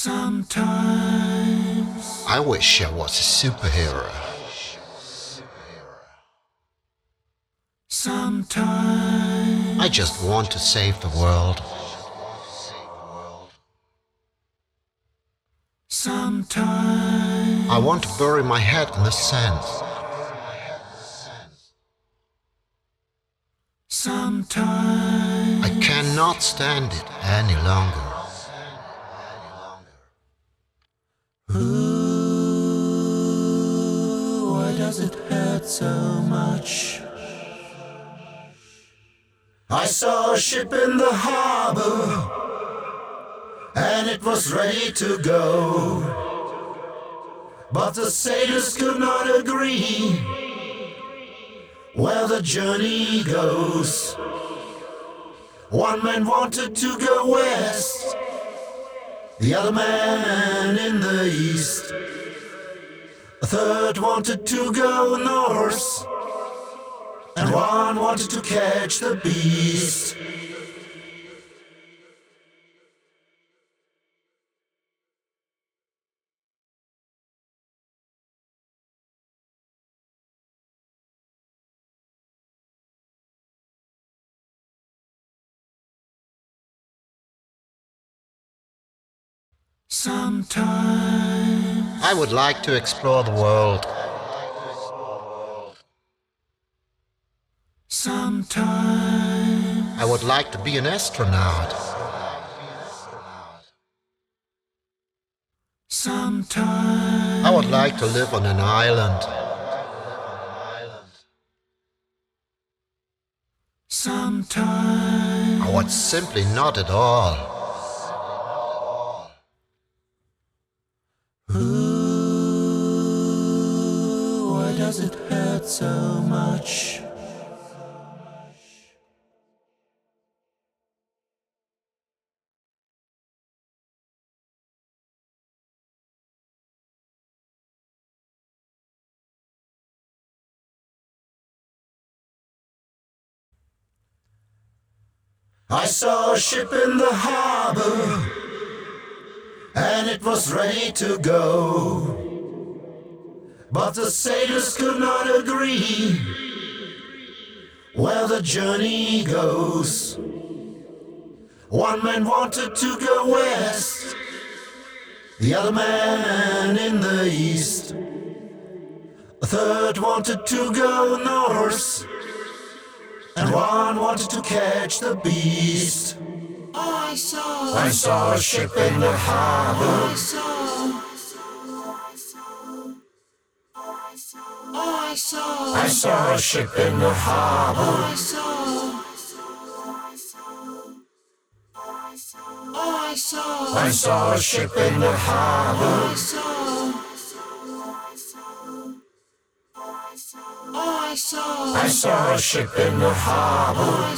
Sometimes I wish I was a superhero. Sometimes I just want to save the world. Sometimes I want to bury my head in the sand. Sometimes I cannot stand it any longer. Ooh, why does it hurt so much? I saw a ship in the harbor, and it was ready to go. But the sailors could not agree where the journey goes. One man wanted to go west, the other man in the east. A third wanted to go north, and one wanted to catch the beast. Sometimes I would like to explore the world. Sometimes I would like to be an astronaut. Sometimes I would like to live on an island. Sometimes I would simply not at all. Ooh, why does it hurt so much? I saw a ship in the harbor, and it was ready to go. But the sailors could not agree where the journey goes. One man wanted to go west, the other man in the east. A third wanted to go north, and one wanted to catch the beast. I saw a ship in the harbor. I saw a ship in the harbor. I saw a ship in the harbor. I saw a ship in the harbor.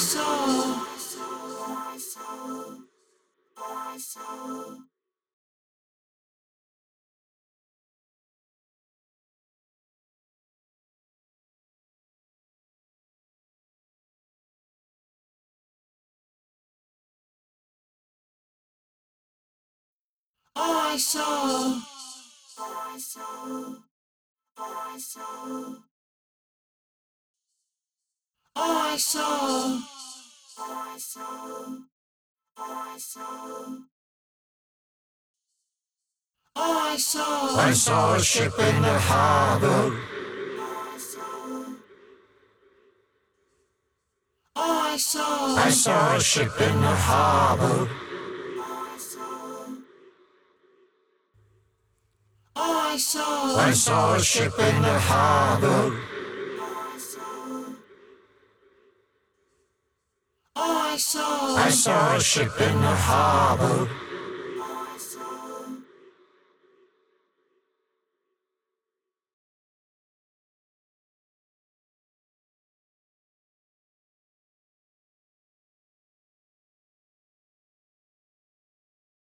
I saw. I saw. I saw a ship in the harbor. I saw a ship in the harbor. I saw a ship in the harbor. I saw a ship in the harbor.